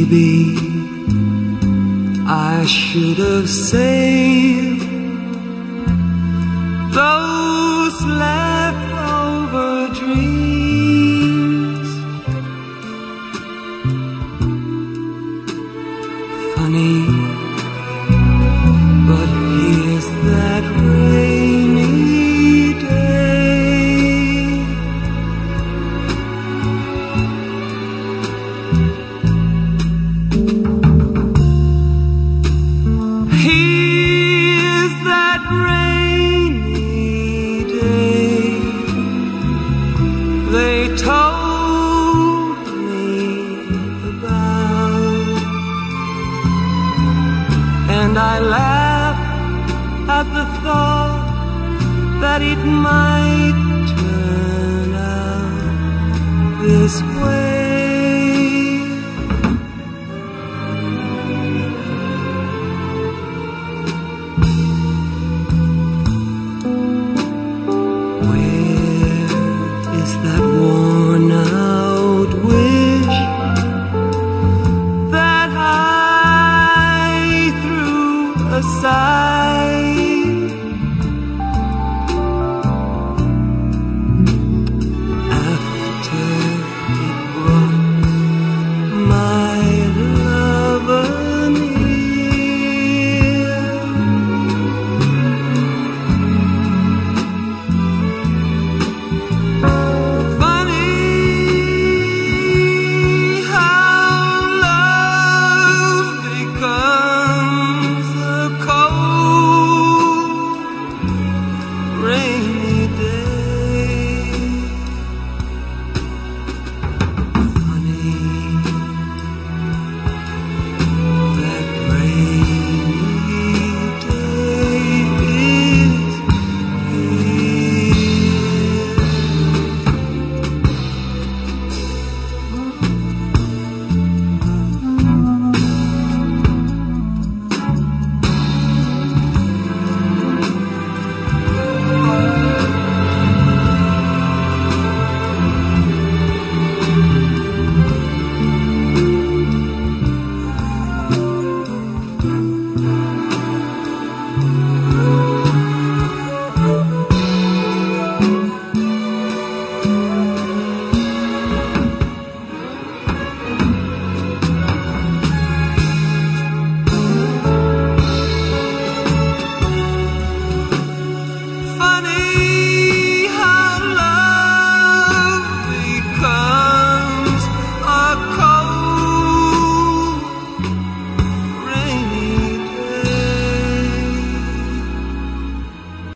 Maybe I should have saved those leftover dreams. Funny, but here's that rainy day. Here's that rainy day they told me about, and I laughed at the thought that it might turn out this way.